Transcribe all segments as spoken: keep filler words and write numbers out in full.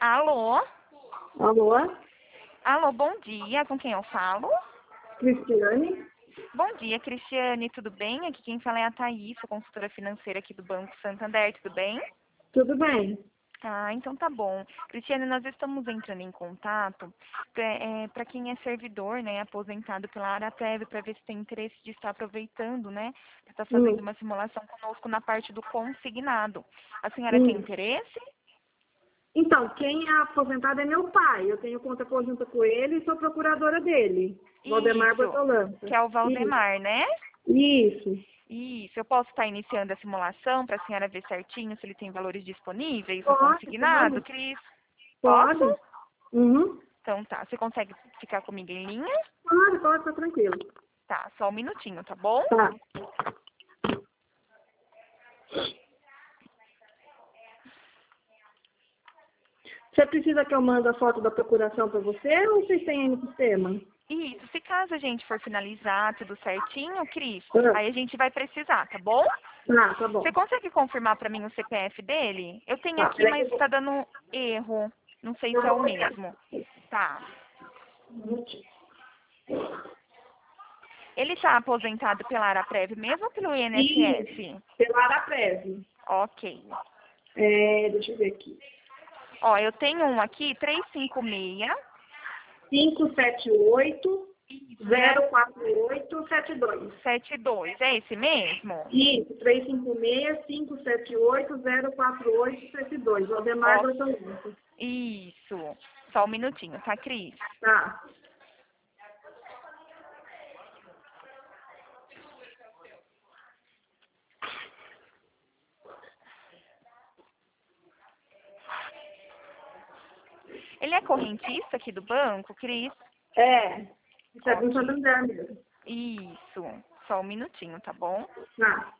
Alô? Alô? Alô, bom dia. Com quem eu falo? Cristiane? Bom dia, Cristiane. Tudo bem? Aqui quem fala é a Thaís, sou consultora financeira aqui do Banco Santander. Tudo bem? Tudo bem? Ah, então tá bom. Cristiane, nós estamos entrando em contato para quem é servidor, né, aposentado pela Araprev, para ver se tem interesse de estar aproveitando, né, para estar fazendo Hum, uma simulação conosco na parte do consignado. A senhora tem hum. interesse? Então, quem é aposentado é meu pai. Eu tenho conta conjunta com ele e sou procuradora dele, Valdemar Isso, Bortolanta. que é o Isso. Valdemar, né? Isso. Isso, eu posso estar iniciando a simulação para a senhora ver certinho se ele tem valores disponíveis no Pode, consignado, pode. Cris? Posso? Pode? Uhum. Então tá, você consegue ficar comigo em linha? Pode, pode, tá tranquilo. Tá, só um minutinho, tá bom? Tá. Você precisa que eu mande a foto da procuração para você ou vocês têm aí no sistema? Isso, se caso a gente for finalizar tudo certinho, Cris, Ah, aí a gente vai precisar, tá bom? tá, tá bom. Você consegue confirmar para mim o C P F dele? Eu tenho Tá, aqui, peraí que mas eu vou... está dando erro. Não sei Eu se é vou o olhar. mesmo. Tá. Um minutinho. Ele está aposentado pela Araprev mesmo ou pelo Isso, I N S S? pela Araprev. Ok. É, deixa eu ver aqui. Ó, eu tenho um aqui, três cinco seis. cinco sete oito, Isso, zero quatro oito sete dois. sete dois. É esse mesmo? Isso, três cinco seis, cinco sete oito, zero quatro oito sete dois. Valdemar Ó, Bortolanta. isso. Só um minutinho, tá, Cris? Tá. Ele é correntista aqui do banco, Cris? É, isso é do Ok. Santander mesmo. Isso. Só um minutinho, tá bom? Tá.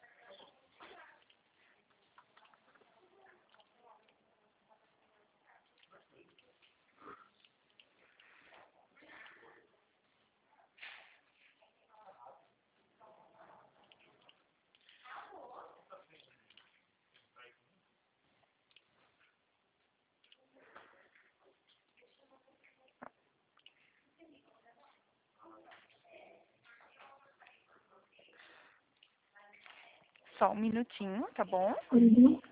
Só um minutinho, tá bom? Uhum.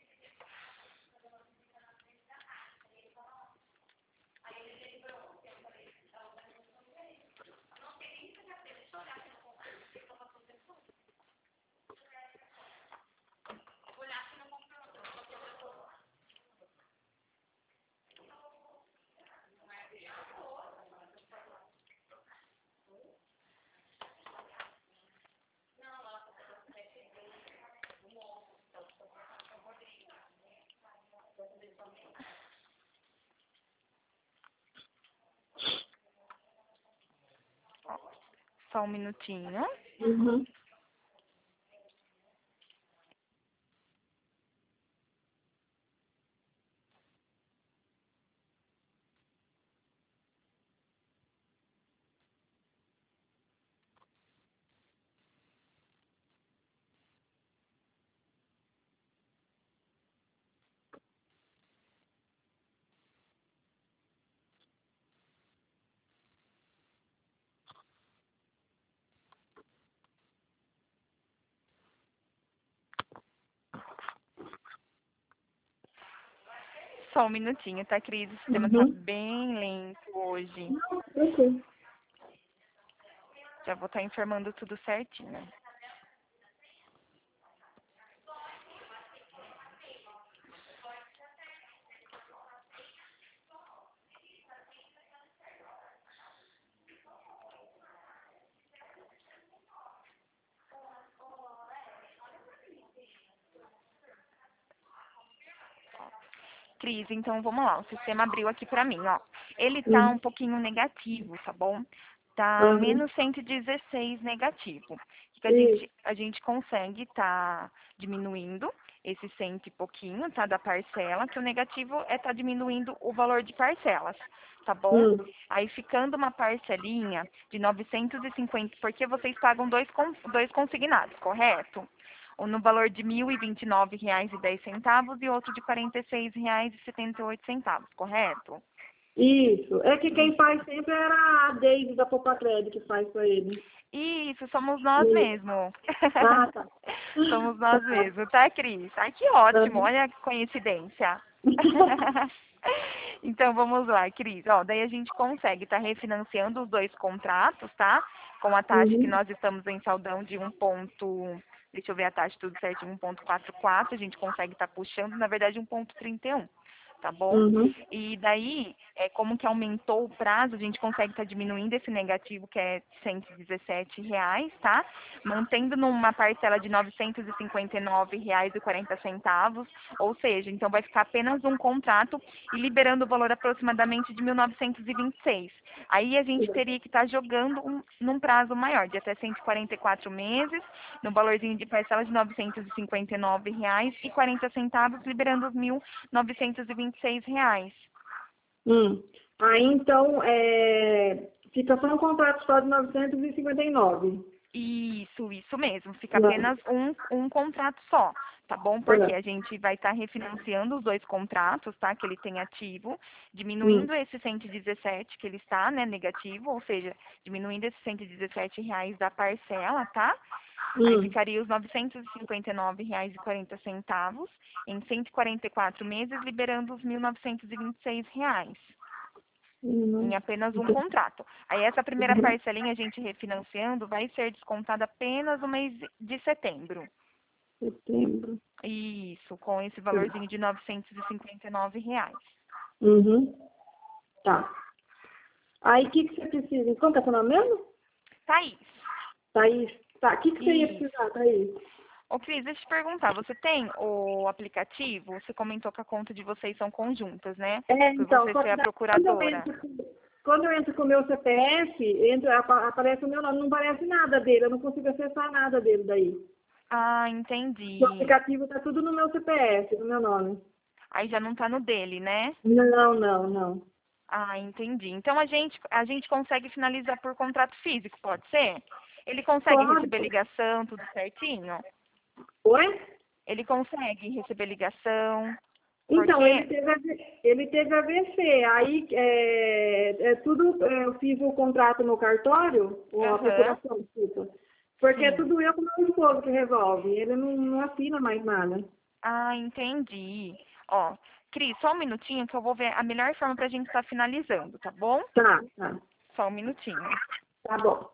Só um minutinho. Uhum. Só um minutinho, tá, Cris? O sistema tá Uhum. bem lento hoje. Não, tranquilo. Já vou estar informando tudo certinho. Cris, então vamos lá. O sistema abriu aqui pra mim, ó. Ele tá um Uhum. pouquinho negativo, tá bom? Tá Uhum. menos cento e dezesseis negativo. O que a Isso. gente, a gente consegue tá diminuindo esse cento e pouquinho, tá? Da parcela, que o negativo é tá diminuindo o valor de parcelas, tá bom? Hum. Aí ficando uma parcelinha de novecentos e cinquenta, porque vocês pagam dois, con- dois consignados, correto? um no valor de mil e vinte e nove reais e dez centavos e outro de quarenta e seis reais e setenta e oito centavos, correto? Isso. É que quem faz sempre era a Deise da Popacred que faz para ele. Isso, somos nós Isso. mesmos. Ah, tá. Somos nós mesmos, tá, Cris? Ai, que ótimo, Uhum. olha a coincidência. Então, vamos lá, Cris. Ó, daí a gente consegue estar refinanciando os dois contratos, tá? Com a taxa que Uhum. nós estamos em saldão de um ponto... Deixa eu ver a taxa tudo certinho, um ponto quarenta e quatro. A gente consegue estar puxando, na verdade, um ponto trinta e um. Tá bom? Uhum. E daí, é, como que aumentou o prazo, a gente consegue estar diminuindo esse negativo, que é cento e dezessete reais, tá? Mantendo numa parcela de novecentos e cinquenta e nove reais e quarenta centavos, ou seja, então vai ficar apenas um contrato e liberando o valor aproximadamente de mil novecentos e vinte e seis. Aí a gente teria que estar jogando um, num prazo maior, de até cento e quarenta e quatro meses, no valorzinho de parcela de novecentos e cinquenta e nove reais e quarenta centavos, liberando os mil novecentos e vinte e seis reais. Hum. Aí, então, é... fica só um contrato só de novecentos e cinquenta e nove. Isso, isso mesmo. Fica Não. apenas um, um contrato só, tá bom? Porque a gente vai estar refinanciando os dois contratos, tá? Que ele tem ativo, Hum. diminuindo esse cento e dezessete que ele está, né, negativo, ou seja, diminuindo esses cento e dezessete reais da parcela, tá? Aí Hum. ficaria os novecentos e cinquenta e nove reais e quarenta centavos em cento e quarenta e quatro meses, liberando os mil novecentos e vinte e seis reais. Hum. Em apenas um contrato. Aí essa primeira parcelinha, a gente refinanciando, vai ser descontada apenas no mês de setembro. Setembro. Isso, com esse valorzinho de novecentos e cinquenta e nove reais. Uhum. Tá. Aí, o que, que você precisa? Como que é seu nome mesmo? Thaís. Thaís. Tá, o que, que você ia Isso. precisar, Thaís? Ô, Cris, deixa eu te perguntar, você tem o aplicativo? Você comentou que a conta de vocês são conjuntas, né? É, Por então, você só ser que a daí, quando eu procuradora. entro, com- quando eu entro com o meu C P F, entra, apa- aparece o meu nome, não aparece nada dele, eu não consigo acessar nada dele daí. Ah, entendi. O aplicativo tá tudo no meu C P F, no meu nome. Aí já não tá no dele, né? Não, não, não. Ah, entendi. Então a gente, a gente consegue finalizar por contrato físico, pode ser? Ele consegue Pode. receber ligação, tudo certinho? Oi? Ele consegue receber ligação, Então, ele porque... teve, A V ele teve A V C, aí é, é tudo, é, eu fiz o contrato no cartório, ou a Aham, procuração, desculpa, porque é sim. tudo eu com o meu esposo que resolve, ele não, não assina mais nada. Ah, entendi. Ó, Cris, só um minutinho que eu vou ver a melhor forma pra gente estar finalizando, tá bom? Tá, tá, Só um minutinho. tá bom.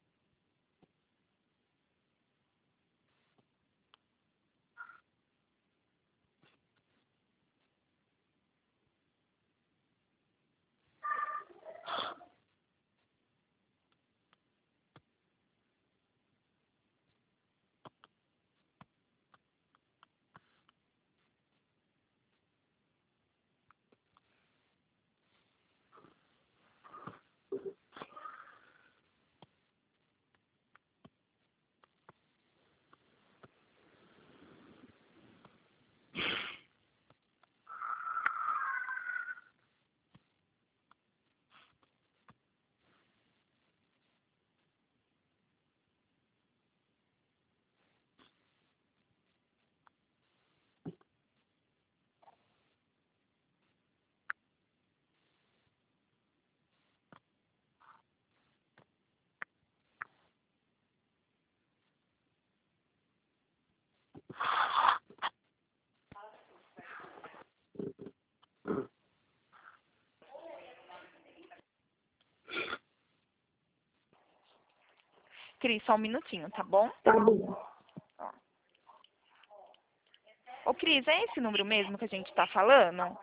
Cris, só um minutinho, tá bom? Tá bom. Ó. Ô, Cris, é esse número mesmo que a gente tá falando?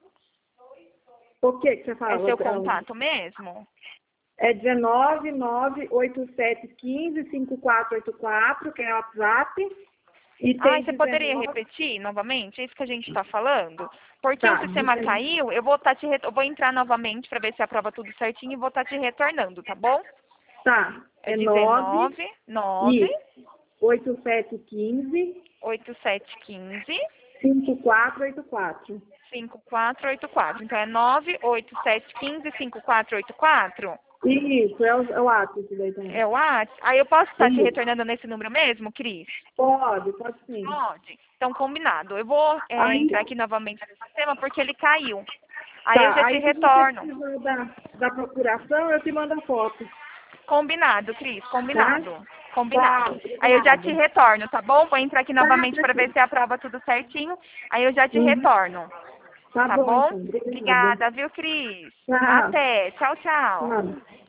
O que que você É fala? seu contato mesmo? É dezenove, nove, oito sete, quinze, cinco quatro oito quatro, que é o WhatsApp. E Ah, tem você poderia dezenove. repetir novamente? É isso que a gente está falando? Porque o Tá, sistema dezenove. caiu, eu vou, tá te re- eu vou entrar novamente para ver se aprova tudo certinho e vou estar te retornando, tá bom? Tá, É é nove, dezenove, nove, isso, oito sete quinze, oito sete um cinco, cinco quatro oito quatro. cinco quatro oito quatro. Então é nove oito sete um cinco, cinco quatro oito quatro? Isso, é o, é o ato isso daí também. É o WhatsApp? Aí eu posso estar te Isso. retornando nesse número mesmo, Cris? Pode, pode sim. Pode. Então, combinado. Eu vou é, Aí, entrar aqui novamente no sistema porque ele caiu. Aí eu tá, já te aí se você retorno. precisar da, da procuração, eu te mando a foto, Combinado, Cris. tá? Combinado. Tá, Combinado. Aí eu já te obrigada. retorno, tá bom? Vou entrar aqui Tá, novamente para ver perfeito. se aprova tudo certinho. Aí eu já te Uhum. retorno. Tá Tá bom, bom? então. Obrigada. Obrigada, viu, Cris? Tchau. Até. Tchau, tchau. Tchau.